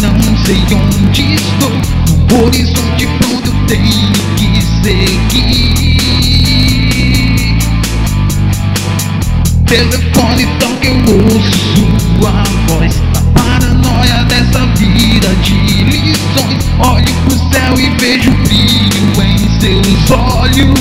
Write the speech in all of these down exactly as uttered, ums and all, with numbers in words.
não sei onde estou. No horizonte pronto eu tenho que seguir. Telefone toca, eu ouço sua voz. A paranoia dessa vida de lições. Olho pro céu e vejo brilho em seus olhos.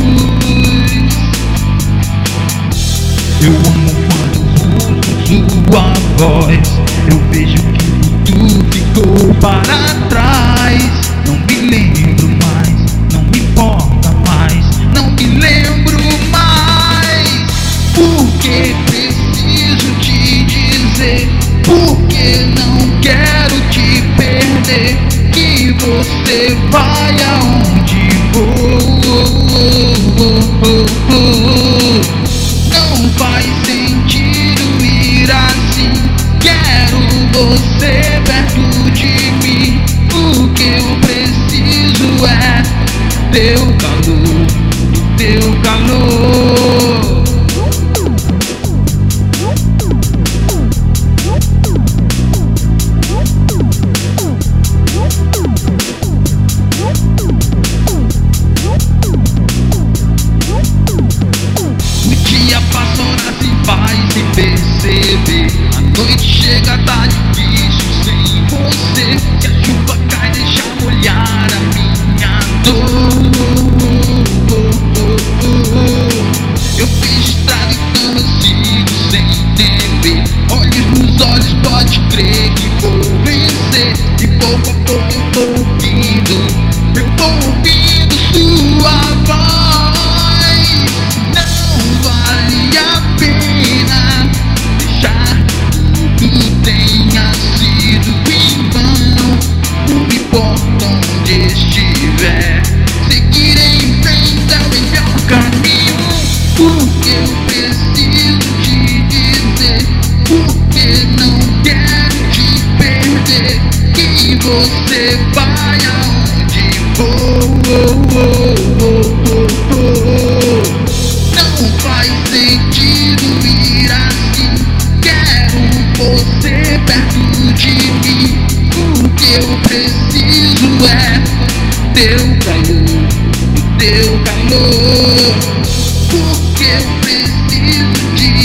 Eu amo quando ouço sua voz. Eu vejo que tudo ficou para trás. Não me lembro mais, não me importa mais. Não me lembro mais. Porque preciso te dizer, porque não quero te perder. Que você vai aonde vou. Não faz sentido ir assim. Quero você perto de mim. O que eu preciso é teu calor, teu calor. O dia passa, horas se vai sem perceber. A noite chega, tá difícil sem você. Se a chuva cai, deixa molhar a minha dor. Eu fiz estrada, então eu sigo sem temer. Olhos nos olhos, pode crer que vou vencer. E pouco a pouco eu tô ouvindo, eu tô ouvindo sua voz. Não vale a pena deixar que tudo tenha sido em vão. Não importa onde estiver, seguirei em frente ao melhor caminho. Porque eu preciso te dizer, porque não quero te perder. Que você vai aonde vou. Não faz sentido ir assim. Quero você perto de mim. O que eu preciso é teu calor, teu calor. Porque eu preciso de